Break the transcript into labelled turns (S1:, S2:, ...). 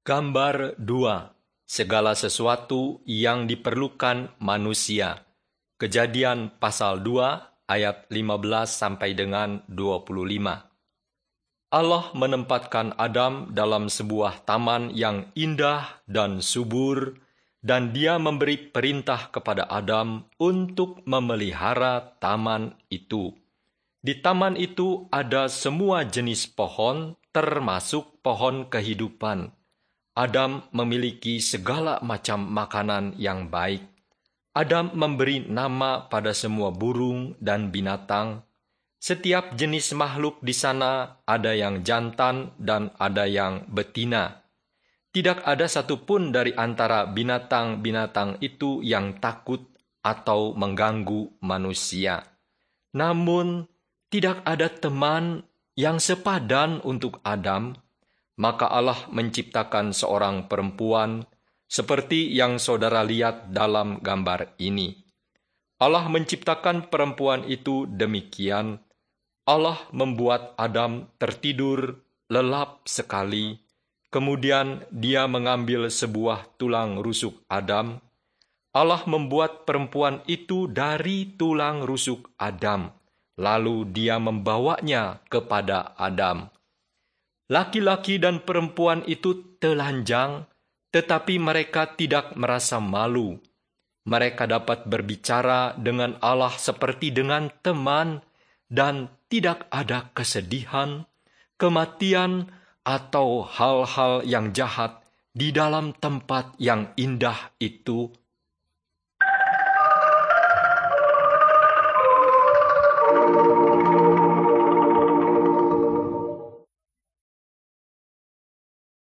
S1: Gambar 2. Segala sesuatu yang diperlukan manusia. Kejadian pasal 2 ayat 15 sampai dengan 25. Allah menempatkan Adam dalam sebuah taman yang indah dan subur, dan Dia memberi perintah kepada Adam untuk memelihara taman itu. Di taman itu ada semua jenis pohon, termasuk pohon kehidupan. Adam memiliki segala macam makanan yang baik. Adam memberi nama pada semua burung dan binatang. Setiap jenis makhluk di sana ada yang jantan dan ada yang betina. Tidak ada satupun dari antara binatang-binatang itu yang takut atau mengganggu manusia. Namun, tidak ada teman yang sepadan untuk Adam. Maka Allah menciptakan seorang perempuan seperti yang saudara lihat dalam gambar ini. Allah menciptakan perempuan itu demikian. Allah membuat Adam tertidur lelap sekali. Kemudian Dia mengambil sebuah tulang rusuk Adam. Allah membuat perempuan itu dari tulang rusuk Adam. Lalu Dia membawanya kepada Adam. Laki-laki dan perempuan itu telanjang, tetapi mereka tidak merasa malu. Mereka dapat berbicara dengan Allah seperti dengan teman, dan tidak ada kesedihan, kematian, atau hal-hal yang jahat di dalam tempat yang indah itu